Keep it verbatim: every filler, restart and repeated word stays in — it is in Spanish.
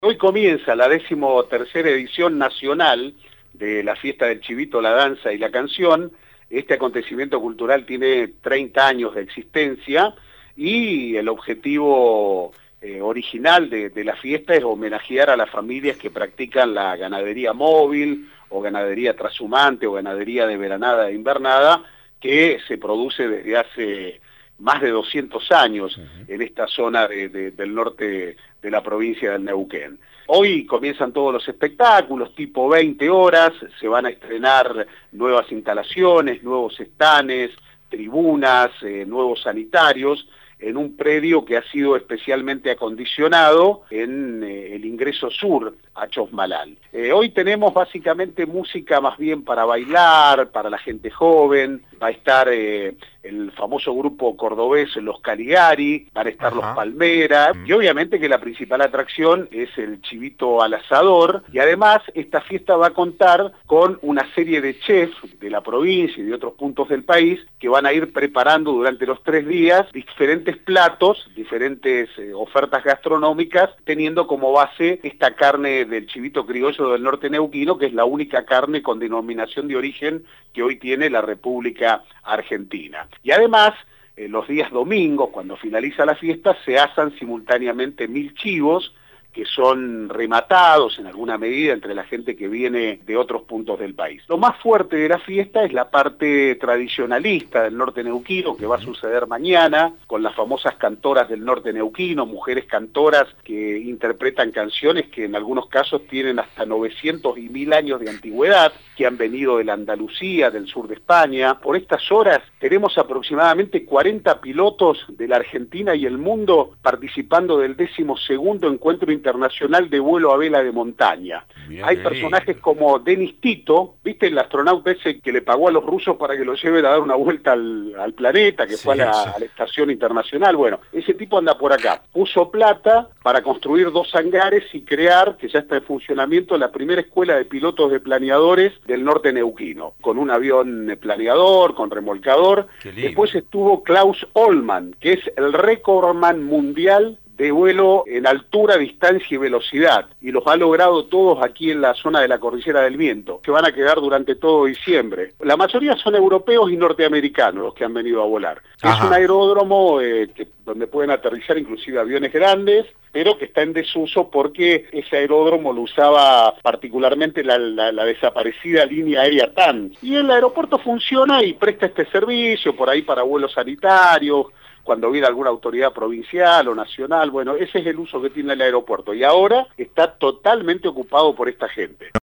Hoy comienza la decimotercera edición nacional de la Fiesta del Chivito, la danza y la canción. Este acontecimiento cultural tiene treinta años de existencia y el objetivo eh, original de, de la fiesta es homenajear a las familias que practican la ganadería móvil o ganadería trashumante o ganadería de veranada e invernada, que se produce desde hace más de doscientos años en esta zona de, de, del norte de la provincia del Neuquén. Hoy comienzan todos los espectáculos, tipo veinte horas, se van a estrenar nuevas instalaciones, nuevos estanes, tribunas, eh, nuevos sanitarios, en un predio que ha sido especialmente acondicionado en eh, el ingreso sur a Chosmalal. Eh, hoy tenemos básicamente música más bien para bailar, para la gente joven, va a estar eh, el famoso grupo cordobés Los Caligari, van a estar Ajá. Los Palmeras, mm. y obviamente que la principal atracción es el chivito al asador, y además esta fiesta va a contar con una serie de chefs de la provincia y de otros puntos del país que van a ir preparando durante los tres días diferentes platos, diferentes eh, ofertas gastronómicas, teniendo como base esta carne del chivito criollo del norte neuquino, que es la única carne con denominación de origen que hoy tiene la República Argentina. Y además, eh, los días domingos, cuando finaliza la fiesta, se asan simultáneamente mil chivos, que son rematados en alguna medida entre la gente que viene de otros puntos del país. Lo más fuerte de la fiesta es la parte tradicionalista del norte neuquino, que va a suceder mañana, con las famosas cantoras del norte neuquino, mujeres cantoras que interpretan canciones que en algunos casos tienen hasta novecientos y mil años de antigüedad, que han venido de la Andalucía, del sur de España. Por estas horas tenemos aproximadamente cuarenta pilotos de la Argentina y el mundo participando del décimo segundo encuentro internacional de vuelo a vela de montaña. Bien, Hay personajes como Denis Tito, ¿viste el astronauta ese que le pagó a los rusos para que lo lleven a dar una vuelta al, al planeta, que sí, fue a la, sí. a la estación internacional? Bueno, ese tipo anda por acá. Puso plata para construir dos hangares y crear, que ya está en funcionamiento, la primera escuela de pilotos de planeadores del norte neuquino, con un avión planeador, con remolcador. Después estuvo Klaus Ollmann, que es el récordman mundial de vuelo en altura, distancia y velocidad, y los ha logrado todos aquí en la zona de la Cordillera del Viento, que van a quedar durante todo diciembre. La mayoría son europeos y norteamericanos los que han venido a volar. Ajá. Es un aeródromo eh, que, donde pueden aterrizar inclusive aviones grandes, pero que está en desuso porque ese aeródromo lo usaba particularmente la, la, la desaparecida línea aérea T A N. Y el aeropuerto funciona y presta este servicio por ahí para vuelos sanitarios, cuando viene alguna autoridad provincial o nacional. Bueno, ese es el uso que tiene el aeropuerto y ahora está totalmente ocupado por esta gente.